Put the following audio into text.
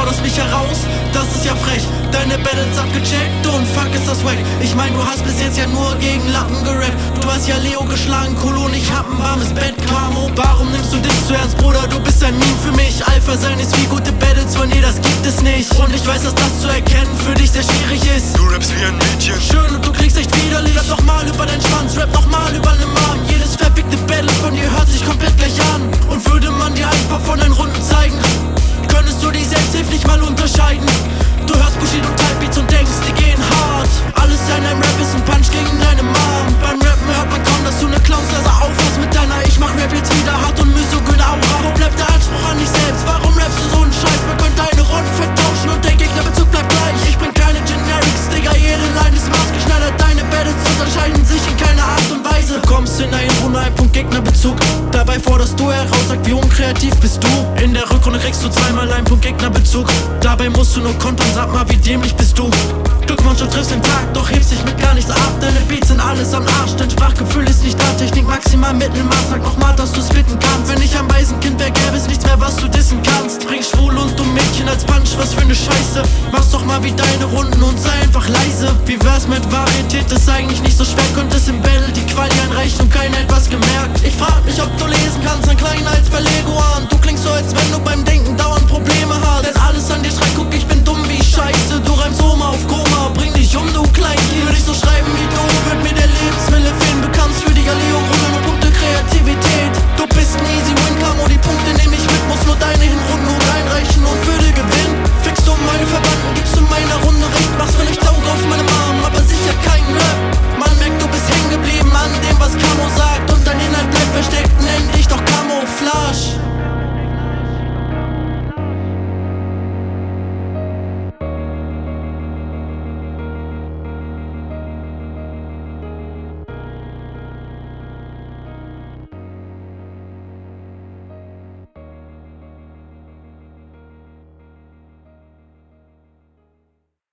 forderst mich heraus, das ist ja frech. Deine Battles abgecheckt und fuck ist das wack. Ich mein, du hast bis jetzt ja nur gegen Lappen gerappt. Du hast ja Leo geschlagen, Kolo und ich hab ein warmes Bett, Camo. Warum nimmst du dich zu ernst, Bruder, du bist ein Meme für mich. Alpha sein ist wie gute Battles, von dir das gibt es nicht. Und ich weiß, dass das zu erkennen für dich sehr schwierig ist. Du rappst wie ein Mädchen. Schön und du kriegst echt widerlich. Rap nochmal über deinen Schwanz, rap nochmal über ne Mom. Jedes verfickte Battle von dir hört sich komplett gleich an. Und würde man dir ein paar von deinen Runden zeigen, könntest du dich selbst nicht mal unterscheiden. Du hörst Bushido Typebeats und denkst, die gehen hart. Alles in deinem Rap ist ein Punch gegen deine Mom. Beim Rappen hört man kaum, dass du ne Klaus, also aufhörst mit deiner Ich mach Rap jetzt wieder hart und misogyne Aura. Wo bleibt der Anspruch an dich selbst? Warum rappst du so einen Scheiß? Man könnte deine Runden vertauschen und der Gegnerbezug bleibt gleich. Ich bring keine Generics, Digga, jede Line ist maßgeschneidert. Deine Battles unterscheiden sich in keiner Art und Weise. Du kommst in eine Runde, ein Punkt Gegnerbezug. Dabei forderst du heraus, sag, wie unkreativ bist du. In der Rückrunde kriegst du zweimal ein Punkt Gegnerbezug. Dabei musst du nur kontern, sag mal, wie dämlich bist du. Glückwunsch, du triffst den Tag, doch hebst dich mit gar nichts ab. Deine Beats sind alles am Arsch, dein Sprachgefühl ist nicht da. Technik maximal Mittelmaß, sag nochmal, dass du spitten kannst. Wenn ich ein Waisenkind wär, gäbe es nichts mehr, was du dissen kannst. Bring schwul und dumm Mädchen als Punch, was für ne Scheiße. Mach's doch mal wie deine Runden und sei einfach leise. Wie wär's mit Varietät, das ist eigentlich nicht so schwer. Könntest im Battle die Quali einreichen und keiner etwas gemerkt. Ich frag mich, ob du lesen kannst, ein kleiner als bei Leguan. Du klingst so, als wenn du beim Denken